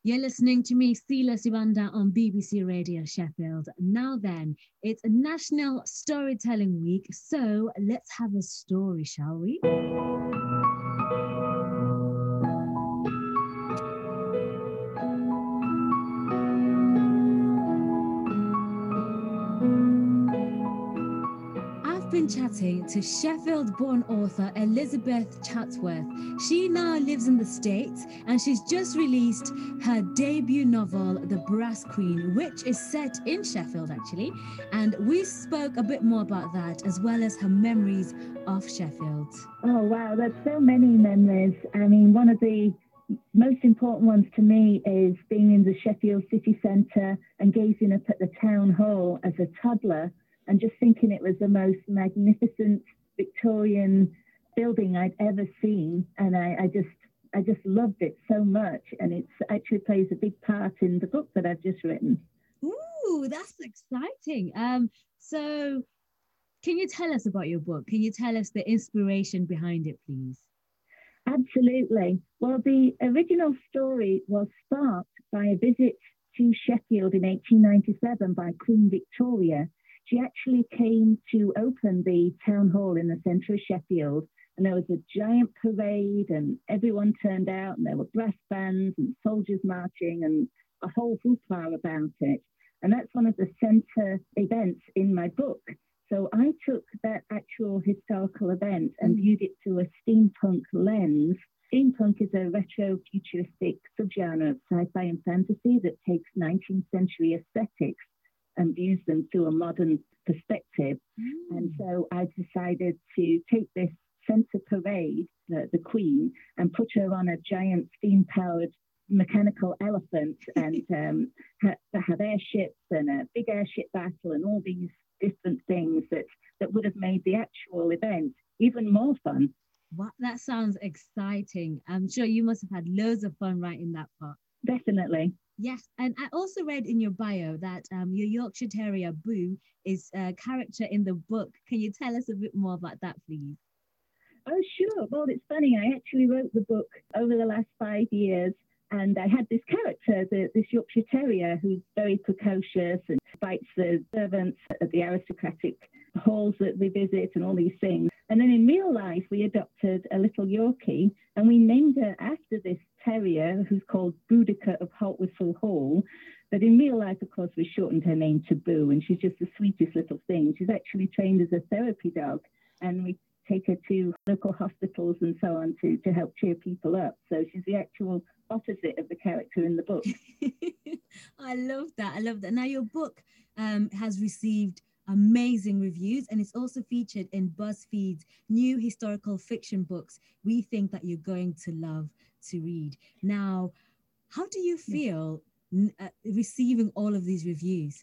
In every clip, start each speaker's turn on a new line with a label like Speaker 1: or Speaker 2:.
Speaker 1: You're listening to me, Sila Sibanda, on BBC Radio Sheffield. Now then, it's National Storytelling Week, so let's have a story, shall we? I've been chatting to Sheffield-born author Elizabeth Chatsworth. She now lives in the States and she's just released her debut novel, The Brass Queen, which is set in Sheffield, actually. And we spoke a bit more about that, as well as her memories of Sheffield.
Speaker 2: Oh, wow, there's so many memories. I mean, one of the most important ones to me is being in the Sheffield city centre and gazing up at the town hall as a toddler and just thinking it was the most magnificent Victorian building I'd ever seen. And I just loved it so much. And it actually plays a big part in the book that I've just written.
Speaker 1: Ooh, that's exciting. So can you tell us about your book? Can you tell us the inspiration behind it, please?
Speaker 2: Absolutely. Well, the original story was sparked by a visit to Sheffield in 1897 by Queen Victoria. She actually came to open the town hall in the centre of Sheffield, and there was a giant parade and everyone turned out and there were brass bands and soldiers marching and a whole hoopla about it. And that's one of the centre events in my book. So I took that actual historical event and viewed it through a steampunk lens. Steampunk is a retro-futuristic subgenre of sci-fi and fantasy that takes 19th century aesthetics and views them through a modern perspective. And so I decided to take this centre parade, the Queen, and put her on a giant steam-powered mechanical elephant and have airships and a big airship battle and all these different things that would have made the actual event even more fun.
Speaker 1: Wow, that sounds exciting. I'm sure you must have had loads of fun writing that part.
Speaker 2: Definitely.
Speaker 1: Yes, and I also read in your bio that your Yorkshire Terrier, Boo, is a character in the book. Can you tell us a bit more about that, please?
Speaker 2: Oh, sure. Well, it's funny. I actually wrote the book over the last 5 years, and I had this character, this Yorkshire Terrier, who's very precocious and bites the servants at the aristocratic halls that we visit and all these things. And then in real life, we adopted a little Yorkie, and we named her after this terrier who's called Boudica of Haltwhistle Hall. But in real life, of course, we shortened her name to Boo, and she's just the sweetest little thing. She's actually trained as a therapy dog, and we take her to local hospitals and so on to help cheer people up. So she's the actual opposite of the character in the book.
Speaker 1: I love that. I love that. Now, your book has received amazing reviews, and it's also featured in BuzzFeed's new historical fiction books we think that you're going to love to read. Now, how do you feel receiving all of these reviews?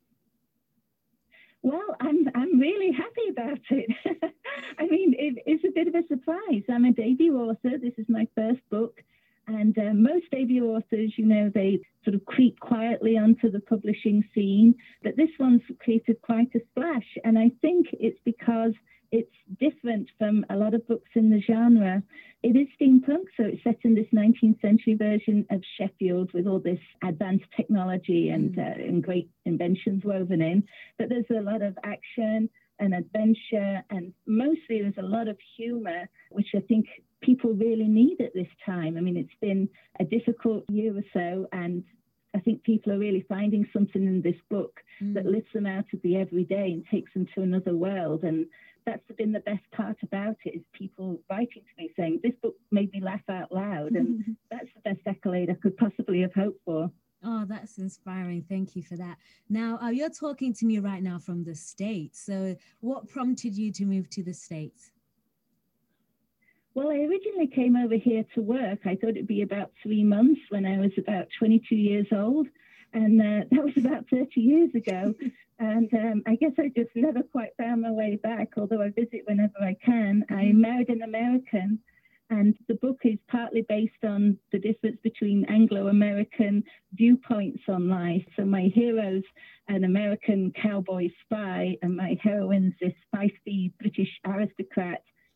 Speaker 2: Well, I'm really happy about it. I mean, it's a bit of a surprise. I'm a debut author. This is my first book. And most debut authors, you know, they sort of creep quietly onto the publishing scene. But this one's created quite a splash. And I think it's because it's different from a lot of books in the genre. It is steampunk, so it's set in this 19th century version of Sheffield with all this advanced technology and great inventions woven in. But there's a lot of action and adventure, and mostly there's a lot of humor, which I think people really need at this time. I mean, it's been a difficult year or so, and I think people are really finding something in this book that lifts them out of the everyday and takes them to another world. And that's been the best part about it, is people writing to me saying, this book made me laugh out loud. And that's the best accolade I could possibly have hoped for.
Speaker 1: Oh, that's inspiring. Thank you for that. Now, you're talking to me right now from the States. So what prompted you to move to the States?
Speaker 2: Well, I originally came over here to work. I thought it'd be about 3 months when I was about 22 years old. And that was about 30 years ago. And I guess I just never quite found my way back, although I visit whenever I can. I married an American, and the book is partly based on the difference between Anglo-American viewpoints on life. So my hero's an American cowboy spy, and my heroine's this feisty British aristocrat.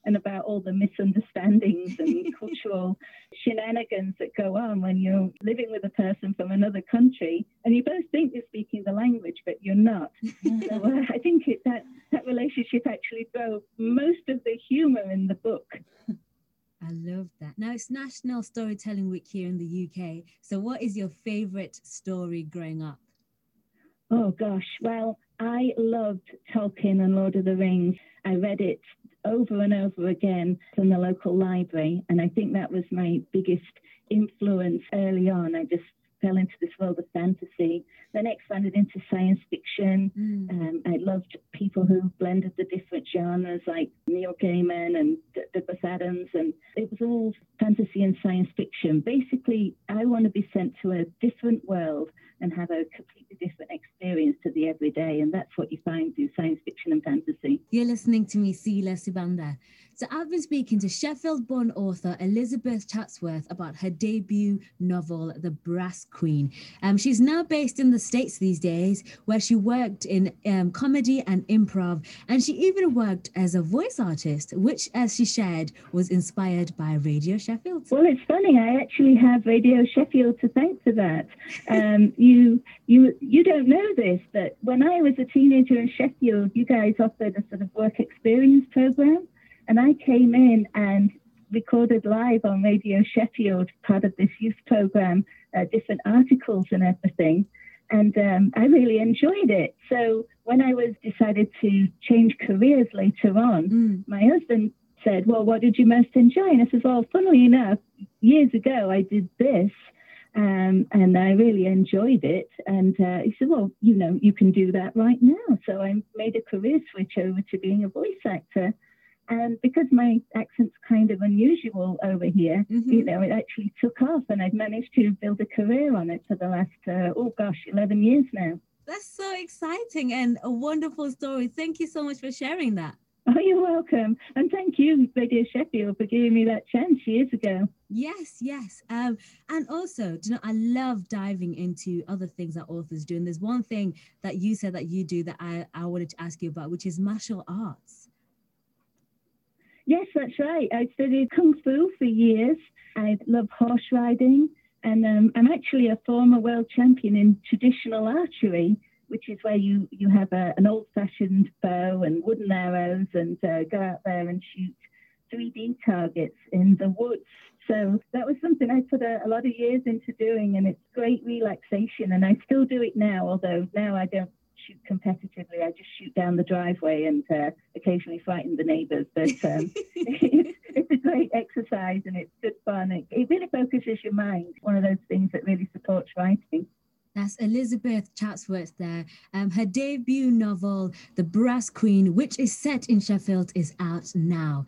Speaker 2: and about all the misunderstandings and cultural shenanigans that go on when you're living with a person from another country and you both think you're speaking the language, but you're not. So I think that relationship actually drove most of the humor in the book.
Speaker 1: I love that. Now, it's National Storytelling Week here in the UK. So what is your favorite story growing up?
Speaker 2: Oh, gosh. Well, I loved Tolkien and Lord of the Rings. I read it over and over again from the local library. And I think that was my biggest influence early on. I just fell into this world of fantasy, then expanded into science fiction. I loved people who blended the different genres like Neil Gaiman and Douglas Adams, and it was all fantasy and science fiction. Basically, I want to be sent to a different world and have a completely different experience to the everyday, and that's what you find through science fiction and fantasy.
Speaker 1: You're listening to me, Sila Subanda. So I've been speaking to Sheffield-born author Elizabeth Chatsworth about her debut novel, The Brass Queen. She's now based in the States these days, where she worked in comedy and improv, and she even worked as a voice artist, which, as she shared, was inspired by Radio Sheffield.
Speaker 2: Well, it's funny. I actually have Radio Sheffield to thank for that. You don't know this, but when I was a teenager in Sheffield, you guys offered a sort of work experience program. And I came in and recorded live on Radio Sheffield, part of this youth program, different articles and everything. And I really enjoyed it. So when I was decided to change careers later on, my husband said, well, what did you most enjoy? And I said, well, funnily enough, years ago, I did this. And I really enjoyed it. And he said, well, you can do that right now. So I made a career switch over to being a voice actor. And because my accent's kind of unusual over here, it actually took off, and I've managed to build a career on it for the last, 11 years now.
Speaker 1: That's so exciting and a wonderful story. Thank you so much for sharing that.
Speaker 2: Oh, you're welcome. And thank you, Radio Sheffield, for giving me that chance years ago.
Speaker 1: Yes. And also, I love diving into other things that authors do. And there's one thing that you said that you do that I wanted to ask you about, which is martial arts.
Speaker 2: Yes, that's right. I studied Kung Fu for years. I love horse riding. And I'm actually a former world champion in traditional archery, which is where you have an old-fashioned bow and wooden arrows and go out there and shoot 3D targets in the woods. So that was something I put a lot of years into doing, and it's great relaxation. And I still do it now, although now I don't shoot competitively. I just shoot down the driveway and occasionally frighten the neighbors. But it's a great exercise and it's good fun. It really focuses your mind. One of those things that really supports writing.
Speaker 1: That's Elizabeth Chatsworth there. Her debut novel, The Brass Queen, which is set in Sheffield, is out now.